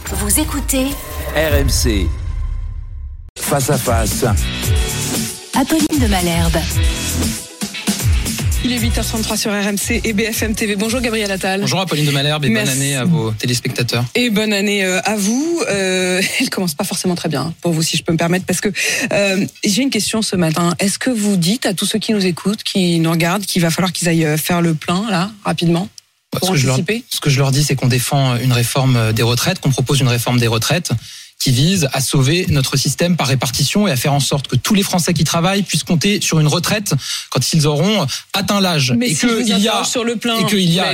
Vous écoutez RMC. Face à face. Apolline de Malherbe. Il est 8h33 sur RMC et BFM TV. Bonjour Gabriel Attal. Bonjour Apolline de Malherbe et Merci. Bonne année à vos téléspectateurs. Et bonne année à vous. Elle commence pas forcément très bien pour vous, si je peux me permettre, parce que j'ai une question ce matin. Est-ce que vous dites à tous ceux qui nous écoutent, qui nous regardent, qu'il va falloir qu'ils aillent faire le plein là, rapidement, pour anticiper ? Ce que je leur dis, c'est qu'on défend une réforme des retraites, qu'on propose une réforme des retraites qui vise à sauver notre système par répartition et à faire en sorte que tous les Français qui travaillent puissent compter sur une retraite quand ils auront atteint l'âge. Mais et si qu'il y a sur le plein, qu'il y a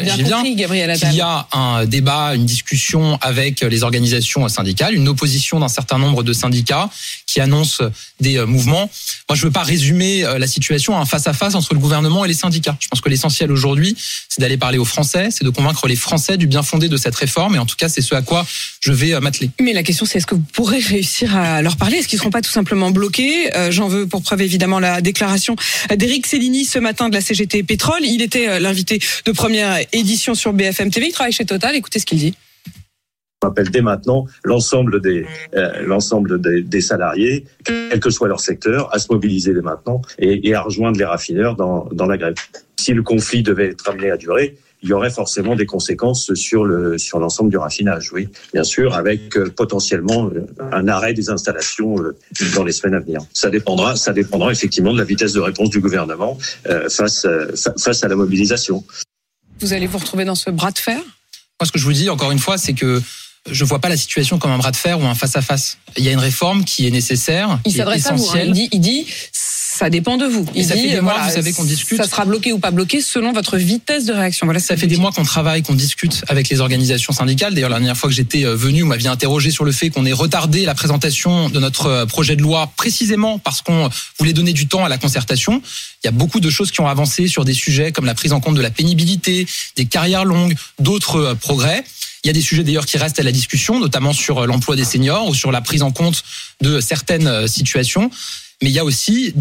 un débat, une discussion avec les organisations syndicales, une opposition d'un certain nombre de syndicats qui annoncent des mouvements. Moi, je veux pas résumer la situation à un face-à-face entre le gouvernement et les syndicats. Je pense que l'essentiel aujourd'hui, c'est d'aller parler aux Français, c'est de convaincre les Français du bien fondé de cette réforme. Et en tout cas, c'est ce à quoi je vais m'atteler. Mais la question, c'est est-ce que vous pourrez réussir à leur parler ? Est-ce qu'ils ne seront pas tout simplement bloqués ? J'en veux pour preuve évidemment la déclaration d'Éric Cellini ce matin de la CGT Pétrole. Il était l'invité de première édition sur BFM TV. Il travaille chez Total. Écoutez ce qu'il dit. On appelle dès maintenant l'ensemble des salariés, quel que soit leur secteur, à se mobiliser dès maintenant et à rejoindre les raffineurs dans la grève. Si le conflit devait être amené à durer, il y aurait forcément des conséquences sur l'ensemble du raffinage, oui, bien sûr, avec potentiellement un arrêt des installations dans les semaines à venir. Ça dépendra effectivement de la vitesse de réponse du gouvernement face à la mobilisation. Vous allez vous retrouver dans ce bras de fer ? Moi, ce que je vous dis, encore une fois, c'est que je vois pas la situation comme un bras de fer ou un face-à-face. Il y a une réforme qui est nécessaire, qui est essentielle. Il dit, ça dépend de vous. Ça fait des mois, vous savez, qu'on discute. Ça sera bloqué ou pas bloqué selon votre vitesse de réaction. Voilà, ça fait des mois qu'on travaille, qu'on discute avec les organisations syndicales. D'ailleurs, la dernière fois que j'étais venu, vous m'aviez interrogé sur le fait qu'on ait retardé la présentation de notre projet de loi précisément parce qu'on voulait donner du temps à la concertation. Il y a beaucoup de choses qui ont avancé sur des sujets comme la prise en compte de la pénibilité, des carrières longues, d'autres progrès. Il y a des sujets d'ailleurs qui restent à la discussion, notamment sur l'emploi des seniors ou sur la prise en compte de certaines situations. Mais il y a aussi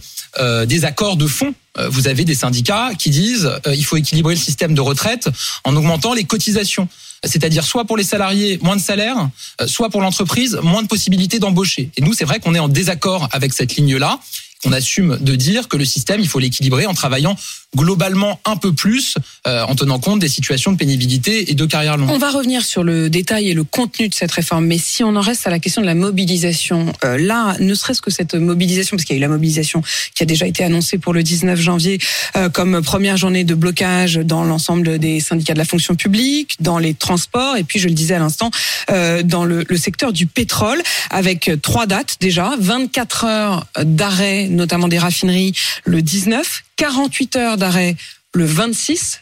des accords de fond. Vous avez des syndicats qui disent il faut équilibrer le système de retraite en augmentant les cotisations. C'est-à-dire soit pour les salariés, moins de salaire, soit pour l'entreprise, moins de possibilités d'embaucher. Et nous, c'est vrai qu'on est en désaccord avec cette ligne-là. On assume de dire que le système, il faut l'équilibrer en travaillant globalement un peu plus, en tenant compte des situations de pénibilité et de carrière longue. On va revenir sur le détail et le contenu de cette réforme, mais si on en reste à la question de la mobilisation, là, ne serait-ce que cette mobilisation, parce qu'il y a eu la mobilisation qui a déjà été annoncée pour le 19 janvier comme première journée de blocage dans l'ensemble des syndicats de la fonction publique, dans les transports, et puis je le disais à l'instant, dans le secteur du pétrole, avec 3 dates déjà, 24 heures d'arrêt, notamment des raffineries, le 19, 48 heures d'arrêt le 26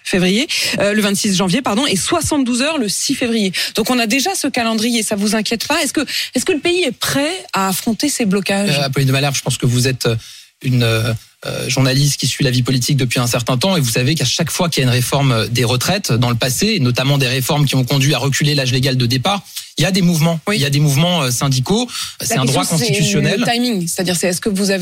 janvier, et 72 heures le 6 février. Donc on a déjà ce calendrier, ça vous inquiète pas ? Est-ce que le pays est prêt à affronter ces blocages ? Apolline de Malherbe, je pense que vous êtes une journaliste qui suit la vie politique depuis un certain temps et vous savez qu'à chaque fois qu'il y a une réforme des retraites dans le passé, et notamment des réformes qui ont conduit à reculer l'âge légal de départ, il y a des mouvements, il y a des mouvements syndicaux, c'est un droit constitutionnel. Le timing, c'est-à-dire est-ce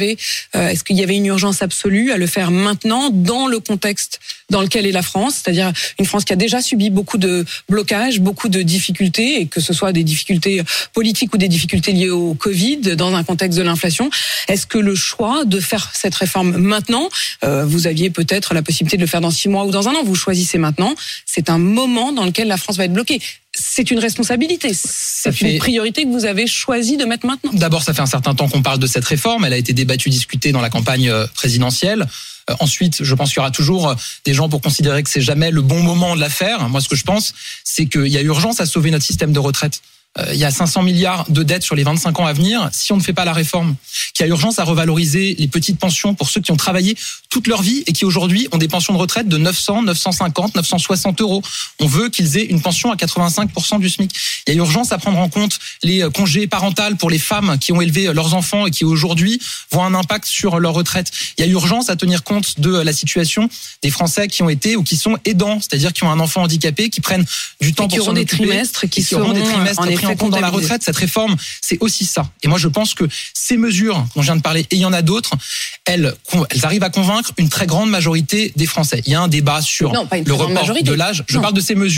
qu'il y avait une urgence absolue à le faire maintenant dans le contexte dans lequel est la France, c'est-à-dire une France qui a déjà subi beaucoup de blocages, beaucoup de difficultés, et que ce soit des difficultés politiques ou des difficultés liées au Covid, dans un contexte de l'inflation. Est-ce que le choix de faire cette réforme maintenant, vous aviez peut-être la possibilité de le faire dans 6 mois ou dans 1 an, vous choisissez maintenant, c'est un moment dans lequel la France va être bloquée. C'est une responsabilité, c'est une priorité que vous avez choisi de mettre maintenant. D'abord, ça fait un certain temps qu'on parle de cette réforme, elle a été débattue, discutée dans la campagne présidentielle. Ensuite, je pense qu'il y aura toujours des gens pour considérer que c'est jamais le bon moment de la faire. Moi, ce que je pense, c'est qu'il y a urgence à sauver notre système de retraite. Il y a 500 milliards de dettes sur les 25 ans à venir si on ne fait pas la réforme. Qu'il y a urgence à revaloriser les petites pensions pour ceux qui ont travaillé toute leur vie et qui aujourd'hui ont des pensions de retraite de 900, 950, 960 euros. On veut qu'ils aient une pension à 85% du SMIC. Il y a urgence à prendre en compte les congés parentaux pour les femmes qui ont élevé leurs enfants et qui aujourd'hui voient un impact sur leur retraite. Il y a urgence à tenir compte de la situation des Français qui ont été ou qui sont aidants, c'est-à-dire qui ont un enfant handicapé, qui prennent du temps pour s'en occuper, qui auront des trimestres pris en compte dans la retraite. Cette réforme, c'est aussi ça. Et moi, je pense que ces mesures dont je viens de parler, et il y en a d'autres, elles arrivent à convaincre une très grande majorité des Français. Il y a un débat sur le report de l'âge. Je parle de ces mesures.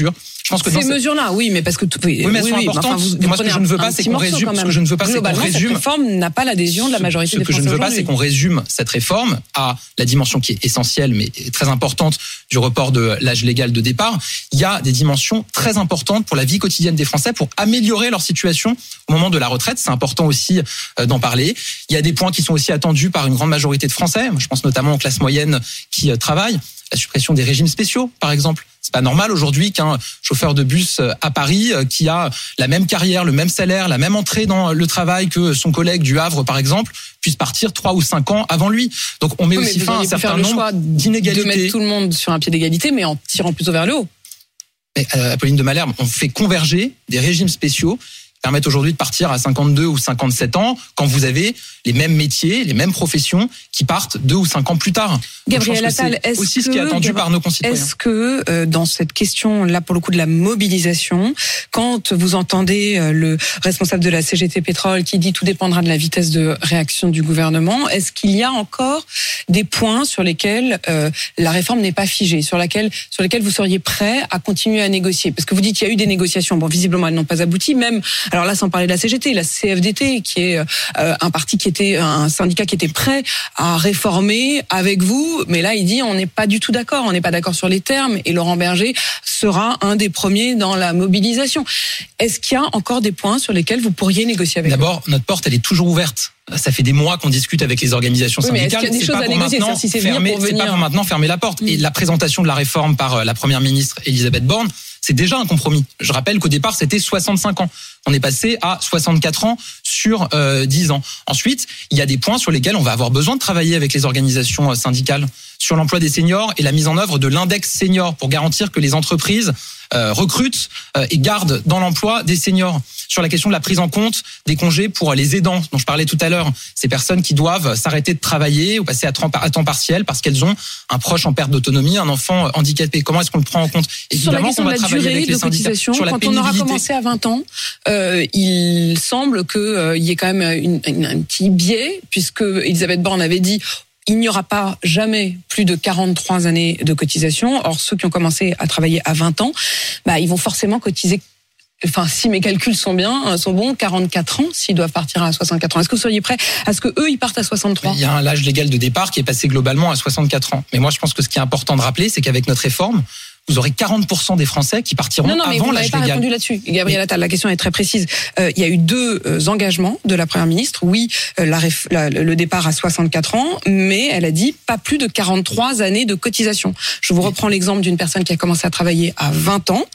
Je pense que ces mesures-là, oui, mais parce que mais elles sont importantes. Et moi, ce que je ne veux pas, c'est qu'on résume. Ce que je ne veux pas, c'est qu'on résume. Cette réforme n'a pas l'adhésion de la majorité des Français. Ce que je ne veux pas, c'est qu'on résume cette réforme à la dimension qui est essentielle, mais très importante du report de l'âge légal de départ. Il y a des dimensions très importantes pour la vie quotidienne des Français, pour améliorer leur situation au moment de la retraite. C'est important aussi d'en parler. Il y a des points qui sont aussi attendus par une grande majorité de Français. Je pense notamment aux classes moyennes qui travaillent. La suppression des régimes spéciaux, par exemple. C'est pas normal aujourd'hui qu'un chauffeur de bus à Paris, qui a la même carrière, le même salaire, la même entrée dans le travail que son collègue du Havre, par exemple, puisse partir 3 ou 5 ans avant lui. Donc on met aussi fin à un certain nombre d'inégalités. De mettre tout le monde sur un pied d'égalité, mais en tirant plutôt vers le haut. Mais, Apolline de Malherbe, on fait converger des régimes spéciaux permettent aujourd'hui de partir à 52 ou 57 ans quand vous avez les mêmes métiers, les mêmes professions qui partent 2 ou 5 ans plus tard. Gabriel Attal, c'est aussi ce qui est attendu par nos concitoyens. Est-ce que dans cette question, là pour le coup de la mobilisation, quand vous entendez le responsable de la CGT Pétrole qui dit tout dépendra de la vitesse de réaction du gouvernement, est-ce qu'il y a encore des points sur lesquels la réforme n'est pas figée, sur lesquels vous seriez prêt à continuer à négocier? Parce que vous dites qu'il y a eu des négociations, bon visiblement elles n'ont pas abouti, même, alors là sans parler de la CGT, la CFDT qui est un syndicat qui était prêt à réformer avec vous, mais là il dit on n'est pas du tout d'accord, on n'est pas d'accord sur les termes, et Laurent Berger sera un des premiers dans la mobilisation. Est-ce qu'il y a encore des points sur lesquels vous pourriez négocier avec eux? D'abord, notre porte elle est toujours ouverte. Ça fait des mois qu'on discute avec les organisations syndicales. Mais est-ce qu'il y a des choses à négocier? C'est pas pour maintenant fermer la porte. Et la présentation de la réforme par la première ministre Elisabeth Borne, c'est déjà un compromis. Je rappelle qu'au départ, c'était 65 ans. On est passé à 64 ans sur 10 ans. Ensuite, il y a des points sur lesquels on va avoir besoin de travailler avec les organisations syndicales sur l'emploi des seniors et la mise en œuvre de l'index senior pour garantir que les entreprises recrutent et gardent dans l'emploi des seniors. Sur la question de la prise en compte des congés pour les aidants dont je parlais tout à l'heure, ces personnes qui doivent s'arrêter de travailler ou passer à temps partiel parce qu'elles ont un proche en perte d'autonomie, un enfant handicapé. Comment est-ce qu'on le prend en compte? Évidemment, sur la question de la durée de cotisation, quand on aura commencé à 20 ans, il semble qu'il y ait quand même un petit biais, puisque Elisabeth Borne avait dit il n'y aura pas jamais plus de 43 années de cotisation. Or, ceux qui ont commencé à travailler à 20 ans, ils vont forcément cotiser, enfin, si mes calculs sont bons, 44 ans s'ils doivent partir à 64 ans. Est-ce que vous seriez prêt à ce que eux ils partent à 63? Il y a un âge légal de départ qui est passé globalement à 64 ans. Mais moi, je pense que ce qui est important de rappeler, c'est qu'avec notre réforme, vous aurez 40% des Français qui partiront avant l'âge légal. Non, mais vous n'avez pas répondu là-dessus. Gabriel Attal, la question est très précise. Il y a eu 2 engagements de la Première ministre. Oui, le départ à 64 ans, mais elle a dit pas plus de 43 années de cotisation. Je vous reprends l'exemple d'une personne qui a commencé à travailler à 20 ans.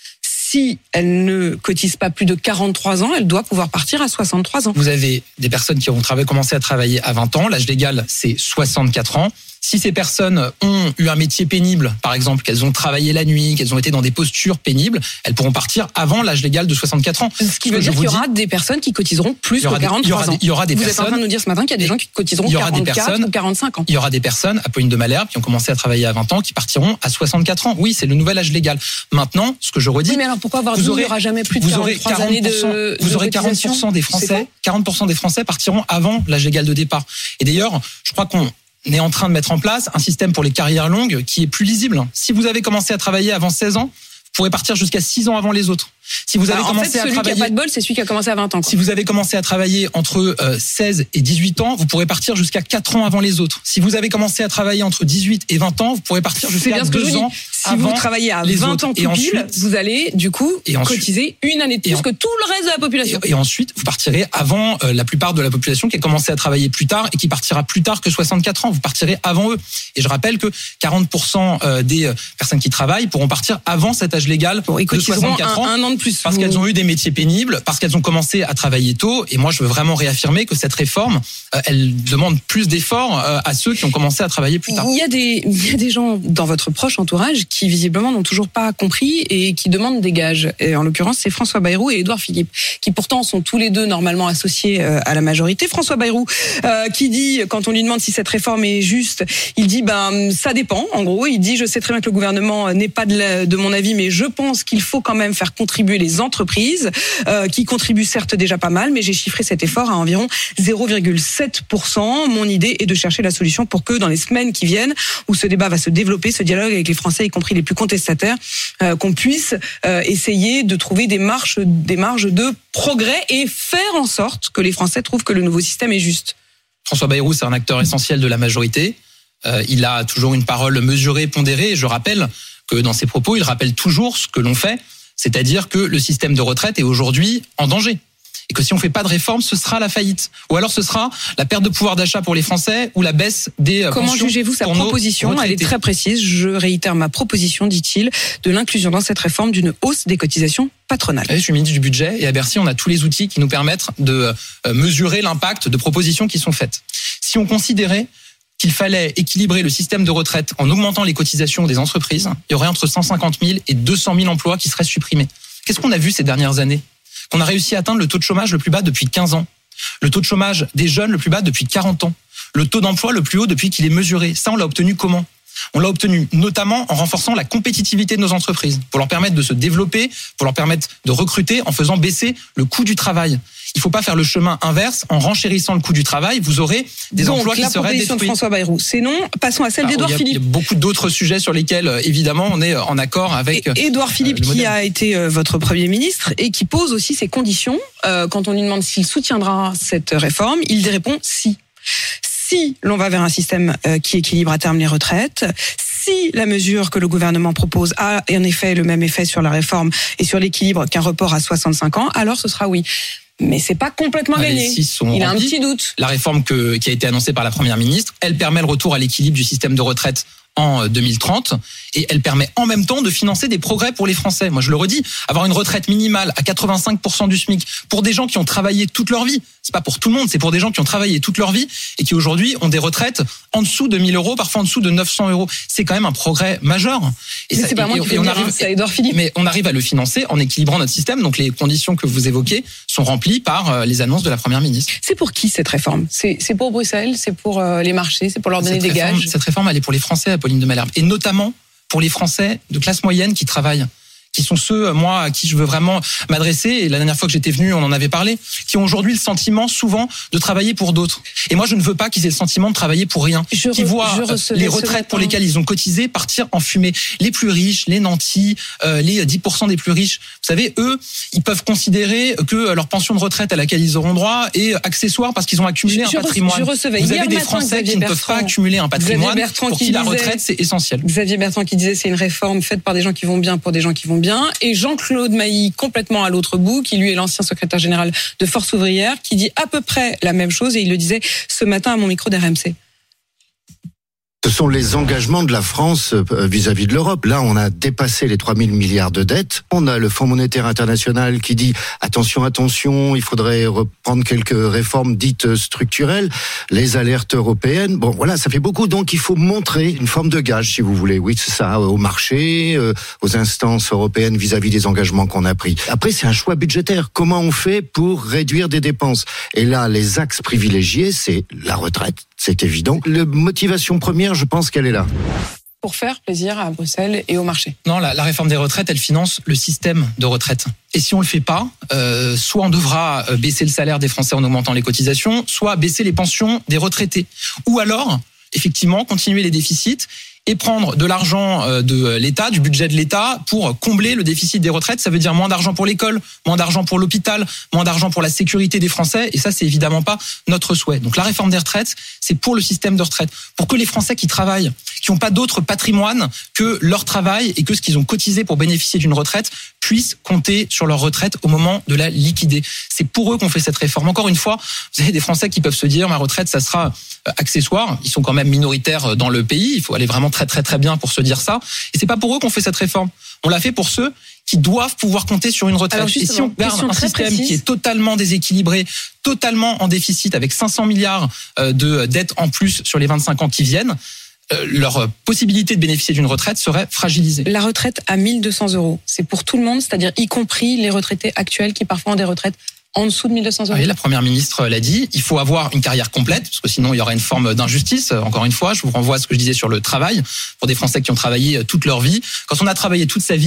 Si elle ne cotise pas plus de 43 ans, elle doit pouvoir partir à 63 ans. Vous avez des personnes qui ont commencé à travailler à 20 ans. L'âge légal, c'est 64 ans. Si ces personnes ont eu un métier pénible, par exemple, qu'elles ont travaillé la nuit, qu'elles ont été dans des postures pénibles, elles pourront partir avant l'âge légal de 64 ans. Ce qui veut dire qu'il y aura des personnes qui cotiseront plus que 43 ans. Il y aura des Vous personnes. êtes en train de nous dire ce matin qu'il y a des gens qui cotiseront 44 ou 45 ans. Il y aura des personnes, Apolline de Malherbe, qui ont commencé à travailler à 20 ans, qui partiront à 64 ans. Oui, c'est le nouvel âge légal. Maintenant, ce que je redis. Oui, mais alors pourquoi avoir dit qu'il n'y aura jamais plus de 43 années de Vous aurez 40% des Français. 40% des Français partiront avant l'âge légal de départ. Et d'ailleurs, je crois qu'on est en train de mettre en place un système pour les carrières longues qui est plus lisible. Si vous avez commencé à travailler avant 16 ans, vous pourrez partir jusqu'à 6 ans avant les autres. Si vous avez commencé à travailler, celui qui a pas de bol, c'est celui qui a commencé à 20 ans. Si vous avez commencé à travailler entre 16 et 18 ans, vous pourrez partir jusqu'à 4 ans avant les autres. Si vous avez commencé à travailler entre 18 et 20 ans, vous pourrez partir jusqu'à 2 ans si vous travaillez à 20 ans tout pile, vous allez du coup cotiser une année de plus que tout le reste de la population. Et ensuite, vous partirez avant la plupart de la population qui a commencé à travailler plus tard et qui partira plus tard que 64 ans. Vous partirez avant eux. Et je rappelle que 40% des personnes qui travaillent pourront partir avant cet âge légal de 64 ans. Un an de plus. Parce qu'elles ont eu des métiers pénibles, parce qu'elles ont commencé à travailler tôt. Et moi, je veux vraiment réaffirmer que cette réforme, elle demande plus d'efforts à ceux qui ont commencé à travailler plus tard. Il y a des gens dans votre proche entourage qui visiblement n'ont toujours pas compris et qui demandent des gages. Et en l'occurrence, c'est François Bayrou et Édouard Philippe, qui pourtant sont tous les deux normalement associés à la majorité. François Bayrou, qui dit, quand on lui demande si cette réforme est juste, il dit ça dépend. En gros, il dit je sais très bien que le gouvernement n'est pas de mon avis, mais je pense qu'il faut quand même faire contribuer les entreprises, qui contribuent certes déjà pas mal, mais j'ai chiffré cet effort à environ 0,7%. Mon idée est de chercher la solution pour que dans les semaines qui viennent, où ce débat va se développer, ce dialogue avec les Français, y compris compris les plus contestataires, qu'on puisse essayer de trouver des marges de progrès et faire en sorte que les Français trouvent que le nouveau système est juste. François Bayrou, c'est un acteur essentiel de la majorité. Il a toujours une parole mesurée, pondérée. Et je rappelle que dans ses propos, il rappelle toujours ce que l'on fait, c'est-à-dire que le système de retraite est aujourd'hui en danger. Et que si on ne fait pas de réforme, ce sera la faillite. Ou alors ce sera la perte de pouvoir d'achat pour les Français ou la baisse des pensions. Comment jugez-vous sa proposition ? Elle est très précise. Je réitère ma proposition, dit-il, de l'inclusion dans cette réforme d'une hausse des cotisations patronales. Je suis ministre du budget et à Bercy, on a tous les outils qui nous permettent de mesurer l'impact de propositions qui sont faites. Si on considérait qu'il fallait équilibrer le système de retraite en augmentant les cotisations des entreprises, il y aurait entre 150 000 et 200 000 emplois qui seraient supprimés. Qu'est-ce qu'on a vu ces dernières années ? Qu'on a réussi à atteindre le taux de chômage le plus bas depuis 15 ans, le taux de chômage des jeunes le plus bas depuis 40 ans, le taux d'emploi le plus haut depuis qu'il est mesuré. Ça, on l'a obtenu comment ? On l'a obtenu notamment en renforçant la compétitivité de nos entreprises, pour leur permettre de se développer, pour leur permettre de recruter, en faisant baisser le coût du travail. Il ne faut pas faire le chemin inverse, en renchérissant le coût du travail, vous aurez des emplois qui seraient détruits. Donc la proposition de François Bayrou, c'est non. Passons à celle d'Édouard Philippe. Il y a beaucoup d'autres sujets sur lesquels, évidemment, on est en accord avec Édouard Philippe, qui a été votre Premier ministre et qui pose aussi ses conditions. Quand on lui demande s'il soutiendra cette réforme, il répond si. Si l'on va vers un système qui équilibre à terme les retraites, si la mesure que le gouvernement propose a en effet le même effet sur la réforme et sur l'équilibre qu'un report à 65 ans, alors ce sera oui. Mais c'est pas complètement gagné. Il a un petit doute. La réforme qui a été annoncée par la Première ministre, elle permet le retour à l'équilibre du système de retraite en 2030 et elle permet en même temps de financer des progrès pour les Français. Moi, je le redis, avoir une retraite minimale à 85% du SMIC pour des gens qui ont travaillé toute leur vie. C'est pas pour tout le monde, c'est pour des gens qui ont travaillé toute leur vie et qui aujourd'hui ont des retraites en dessous de 1 000 €, parfois en dessous de 900 €. C'est quand même un progrès majeur. Et mais c'est pas moi qui on arrive, c'est Édouard Philippe. Mais on arrive à le financer en équilibrant notre système. Donc les conditions que vous évoquez sont remplies par les annonces de la Première ministre. C'est pour qui cette réforme ? C'est pour Bruxelles, c'est pour les marchés, c'est pour leur donner des gages. Cette réforme, elle est pour les Français, Apolline de Malherbe, et notamment pour les Français de classe moyenne qui travaillent, qui sont ceux, moi, à qui je veux vraiment m'adresser. Et la dernière fois que j'étais venu, on en avait parlé, qui ont aujourd'hui le sentiment, souvent, de travailler pour d'autres. Et moi, je ne veux pas qu'ils aient le sentiment de travailler pour rien. Qui voient les retraites pour lesquelles ils ont cotisé partir en fumée. Les plus riches, les nantis, les 10% des plus riches. Vous savez, eux, ils peuvent considérer que leur pension de retraite à laquelle ils auront droit est accessoire parce qu'ils ont accumulé un patrimoine. Vous avez des Français qui ne peuvent pas accumuler un patrimoine pour qui la retraite, c'est essentiel. Xavier Bertrand qui disait c'est une réforme faite par des gens qui vont bien pour des gens qui vont bien. Et Jean-Claude Mailly, complètement à l'autre bout, qui lui est l'ancien secrétaire général de Force ouvrière, qui dit à peu près la même chose, et il le disait ce matin à mon micro d'RMC. Ce sont les engagements de la France vis-à-vis de l'Europe. Là, on a dépassé les 3 000 milliards de dettes. On a le Fonds monétaire international qui dit attention, attention, il faudrait reprendre quelques réformes dites structurelles. Les alertes européennes. Bon, voilà, ça fait beaucoup. Donc, il faut montrer une forme de gage, si vous voulez. Oui, c'est ça, au marché, aux instances européennes vis-à-vis des engagements qu'on a pris. Après, c'est un choix budgétaire. Comment on fait pour réduire des dépenses ? Et là, les axes privilégiés, c'est la retraite. C'est évident. La motivation première, je pense qu'elle est là. Pour faire plaisir à Bruxelles et au marché. Non, la réforme des retraites, elle finance le système de retraite. Et si on le fait pas, soit on devra baisser le salaire des Français en augmentant les cotisations, soit baisser les pensions des retraités. Ou alors, effectivement, continuer les déficits et prendre de l'argent de l'État, du budget de l'État, pour combler le déficit des retraites. Ça veut dire moins d'argent pour l'école, moins d'argent pour l'hôpital, moins d'argent pour la sécurité des Français. Et ça, c'est évidemment pas notre souhait. Donc la réforme des retraites, c'est pour le système de retraite. Pour que les Français qui travaillent, qui n'ont pas d'autre patrimoine que leur travail et que ce qu'ils ont cotisé pour bénéficier d'une retraite, puissent compter sur leur retraite au moment de la liquider. C'est pour eux qu'on fait cette réforme. Encore une fois, vous avez des Français qui peuvent se dire ma retraite, ça sera accessoire. Ils sont quand même minoritaires dans le pays. Il faut aller vraiment très très très bien pour se dire ça. Et c'est pas pour eux qu'on fait cette réforme. On l'a fait pour ceux qui doivent pouvoir compter sur une retraite. Et si on garde un système qui est totalement déséquilibré, totalement en déficit, avec 500 milliards de dettes en plus sur les 25 ans qui viennent, leur possibilité de bénéficier d'une retraite serait fragilisée. La retraite à 1 200 €, c'est pour tout le monde, c'est-à-dire y compris les retraités actuels qui parfois ont des retraites en dessous de 1 200 €. Oui, la Première ministre l'a dit, il faut avoir une carrière complète, parce que sinon il y aurait une forme d'injustice. Encore une fois, je vous renvoie à ce que je disais sur le travail. Pour des Français qui ont travaillé toute leur vie, quand on a travaillé toute sa vie,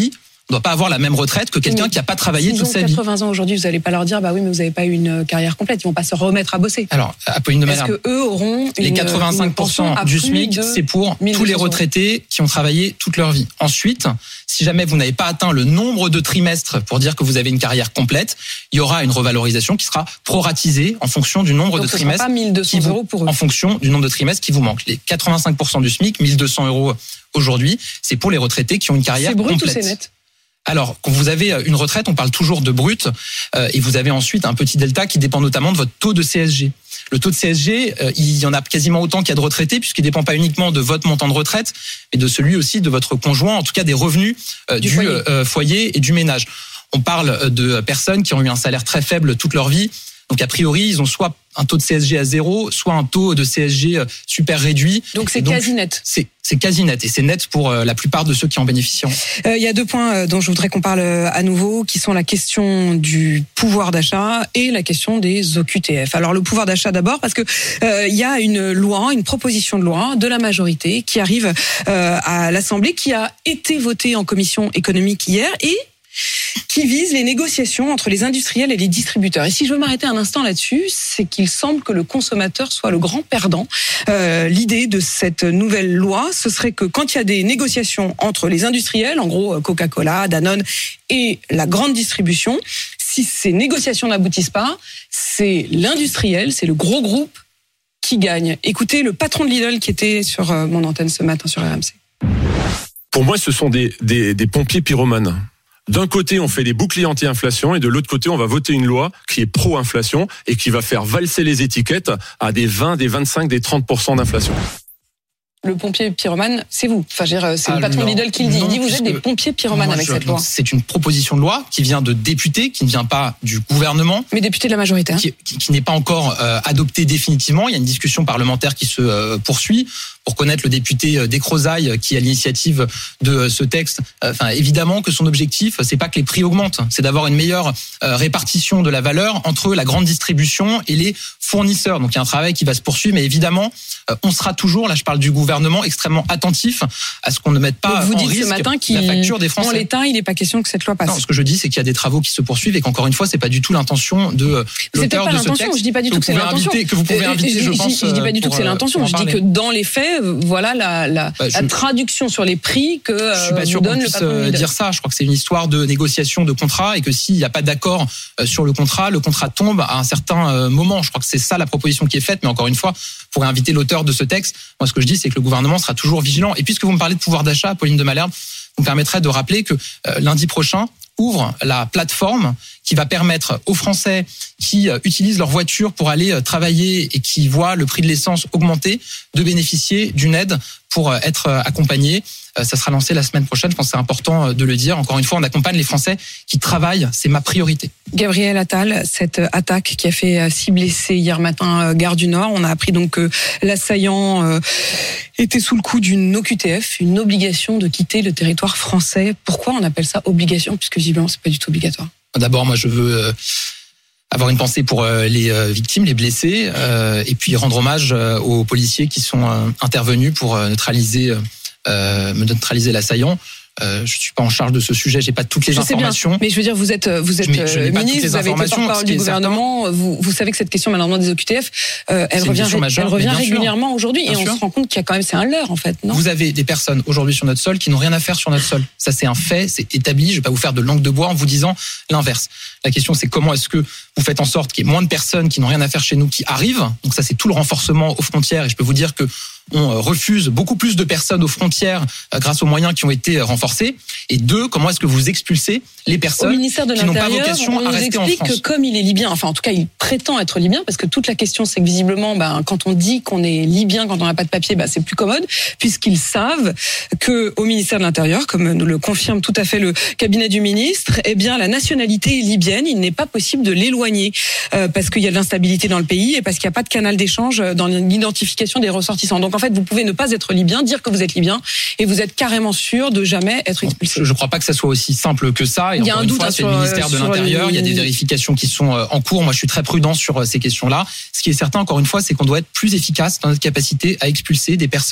ne doit pas avoir la même retraite que quelqu'un qui n'a pas travaillé toute sa vie. 80 ans aujourd'hui, vous n'allez pas leur dire, bah oui, mais vous n'avez pas eu une carrière complète. Ils vont pas se remettre à bosser. Alors, Apolline de Malherbe. Est-ce qu'eux auront les 85% du SMIC, c'est pour tous les retraités qui ont travaillé toute leur vie. Ensuite, si jamais vous n'avez pas atteint le nombre de trimestres pour dire que vous avez une carrière complète, il y aura une revalorisation qui sera proratisée en fonction du nombre de trimestres. Donc, ce sera pas 1 200 € pour eux. En fonction du nombre de trimestres qui vous manquent. Les 85% du SMIC, 1 200 € aujourd'hui, c'est pour les retraités qui ont une carrière complète. C'est brut ou c'est net ? Alors, quand vous avez une retraite, on parle toujours de brut, et vous avez ensuite un petit delta qui dépend notamment de votre taux de CSG. Le taux de CSG, il y en a quasiment autant qu'il y a de retraités, puisqu'il ne dépend pas uniquement de votre montant de retraite, mais de celui aussi de votre conjoint, en tout cas des revenus du foyer et du ménage. On parle de personnes qui ont eu un salaire très faible toute leur vie. Donc, a priori, ils ont soit un taux de CSG à 0, soit un taux de CSG super réduit. Donc, c'est quasi net. C'est quasi net. Et c'est net pour la plupart de ceux qui en bénéficient. Il y a 2 points dont je voudrais qu'on parle à nouveau, qui sont la question du pouvoir d'achat et la question des OQTF. Alors, le pouvoir d'achat d'abord, parce que il y a une proposition de loi de la majorité qui arrive à l'Assemblée, qui a été votée en commission économique hier et qui vise les négociations entre les industriels et les distributeurs. Et si je veux m'arrêter un instant là-dessus, c'est qu'il semble que le consommateur soit le grand perdant. L'idée de cette nouvelle loi, ce serait que quand il y a des négociations entre les industriels, en gros Coca-Cola, Danone et la grande distribution, si ces négociations n'aboutissent pas, c'est l'industriel, c'est le gros groupe qui gagne. Écoutez le patron de Lidl qui était sur mon antenne ce matin sur RMC. Pour moi, ce sont des pompiers pyromanes. D'un côté, on fait des boucliers anti-inflation et de l'autre côté, on va voter une loi qui est pro-inflation et qui va faire valser les étiquettes à des 20, des 25, des 30% d'inflation. Le pompier pyromane, c'est vous. Enfin, c'est le patron de Lidl qui le dit. Il dit vous êtes des pompiers pyromanes avec cette loi. C'est une proposition de loi qui vient de députés, qui ne vient pas du gouvernement. Mais député de la majorité. Hein. Qui n'est pas encore adopté définitivement. Il y a une discussion parlementaire qui se poursuit. Pour connaître le député Descrozaille qui est à l'initiative de ce texte, évidemment que son objectif, c'est pas que les prix augmentent, c'est d'avoir une meilleure répartition de la valeur entre la grande distribution et les fournisseurs. Donc il y a un travail qui va se poursuivre, mais évidemment, on sera toujours, là je parle du gouvernement, extrêmement attentif à ce qu'on ne mette pas en risque ce matin la facture des Français. En l'état, il n'est pas question que cette loi passe. Non, ce que je dis, c'est qu'il y a des travaux qui se poursuivent et qu'encore une fois, c'est pas du tout l'intention de l'auteur de ce texte. Je dis pas du tout que c'est l'intention. Que vous pouvez inviter, je pense. Je dis pas du tout que c'est l'intention. Je dis que dans les faits, voilà la traduction sur les prix que je suis pas sûr qu'on puisse dire ça. Je crois que c'est une histoire de négociation de contrat et que s'il n'y a pas d'accord sur le contrat tombe à un certain moment. Je crois que c'est ça la proposition qui est faite. Mais encore une fois, pour inviter l'auteur de ce texte, moi ce que je dis, c'est que le gouvernement sera toujours vigilant. Et puisque vous me parlez de pouvoir d'achat, Apolline de Malherbe, vous me permettrez de rappeler que lundi prochain ouvre la plateforme qui va permettre aux Français qui utilisent leur voiture pour aller travailler et qui voient le prix de l'essence augmenter de bénéficier d'une aide pour être accompagnés. Ça sera lancé la semaine prochaine. Je pense que c'est important de le dire. Encore une fois, on accompagne les Français qui travaillent. C'est ma priorité. Gabriel Attal, cette attaque qui a fait 6 blessés hier matin, gare du Nord. On a appris donc que l'assaillant était sous le coup d'une OQTF, une obligation de quitter le territoire français. Pourquoi on appelle ça obligation, puisque visiblement c'est pas du tout obligatoire? D'abord, moi je veux avoir une pensée pour les victimes, les blessés, et puis rendre hommage aux policiers qui sont intervenus pour neutraliser l'assaillant. Je suis pas en charge de ce sujet, j'ai pas toutes les informations. Bien, mais je veux dire, vous êtes ministre, vous avez été porte-parole du gouvernement, vous savez que cette question malheureusement des OQTF, elle revient régulièrement aujourd'hui, et on se rend compte qu'il y a quand même, c'est un leurre en fait, non? Vous avez des personnes aujourd'hui sur notre sol qui n'ont rien à faire sur notre sol. Ça c'est un fait, c'est établi. Je vais pas vous faire de langue de bois en vous disant l'inverse. La question c'est comment est-ce que vous faites en sorte qu'il y ait moins de personnes qui n'ont rien à faire chez nous qui arrivent. Donc ça c'est tout le renforcement aux frontières, et je peux vous dire que on refuse beaucoup plus de personnes aux frontières grâce aux moyens qui ont été renforcés. Et 2, comment est-ce que vous expulsez les personnes qui n'ont pas vocation à rester en France? On nous explique que comme il est libyen, enfin en tout cas il prétend être libyen, parce que toute la question c'est que visiblement quand on dit qu'on est libyen, quand on n'a pas de papier, c'est plus commode, puisqu'ils savent que au ministère de l'Intérieur, comme nous le confirme tout à fait le cabinet du ministre, eh bien la nationalité libyenne, il n'est pas possible de l'éloigner parce qu'il y a de l'instabilité dans le pays et parce qu'il n'y a pas de canal d'échange dans l'identification des ressortissants. Donc en fait, vous pouvez ne pas être libyen, dire que vous êtes libyen, et vous êtes carrément sûr de jamais être expulsé. Je ne crois pas que ça soit aussi simple que ça. Et il y a un doute c'est le ministère de l'Intérieur. Il y a des vérifications qui sont en cours. Moi, je suis très prudent sur ces questions-là. Ce qui est certain, encore une fois, c'est qu'on doit être plus efficace dans notre capacité à expulser des personnes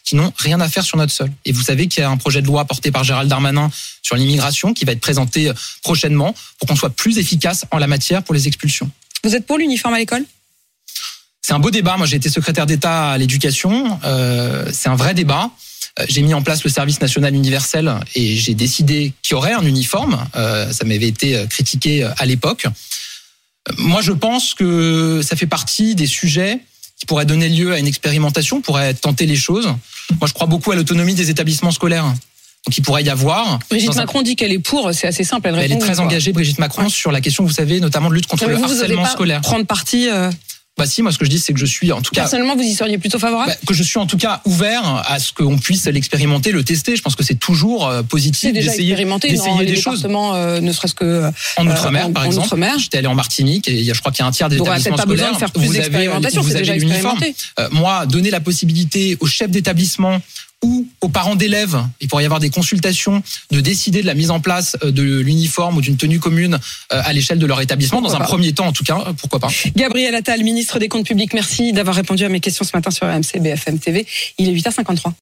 qui n'ont rien à faire sur notre sol. Et vous savez qu'il y a un projet de loi porté par Gérald Darmanin sur l'immigration qui va être présenté prochainement pour qu'on soit plus efficace en la matière pour les expulsions. Vous êtes pour l'uniforme à l'école ? C'est un beau débat. Moi, j'ai été secrétaire d'État à l'éducation. C'est un vrai débat. J'ai mis en place le service national universel et j'ai décidé qu'il y aurait un uniforme. Ça m'avait été critiqué à l'époque. Moi, je pense que ça fait partie des sujets qui pourraient donner lieu à une expérimentation, pourraient tenter les choses. Moi, je crois beaucoup à l'autonomie des établissements scolaires. Donc, il pourrait y avoir... Brigitte Macron dit qu'elle est pour, c'est assez simple. Elle est très engagée, Brigitte Macron, sur la question, vous savez, notamment de lutte contre le harcèlement scolaire. Prendre parti... Bah si, moi ce que je dis c'est que je suis en tout cas... Personnellement, vous y seriez plutôt favorable ? Que je suis en tout cas ouvert à ce qu'on puisse l'expérimenter, le tester. Je pense que c'est toujours positif d'essayer des choses. Ne serait-ce que... En Outre-mer, par exemple. J'étais allé en Martinique et je crois qu'il y a un tiers des établissements scolaires. De faire plus d'expérimentation, c'est déjà l'uniforme. Moi, donner la possibilité aux chefs d'établissement ou aux parents d'élèves, il pourrait y avoir des consultations, de décider de la mise en place de l'uniforme ou d'une tenue commune à l'échelle de leur établissement, dans un premier temps en tout cas, pourquoi pas. Gabriel Attal, ministre des Comptes Publics, merci d'avoir répondu à mes questions ce matin sur RMC BFM TV. Il est 8h53.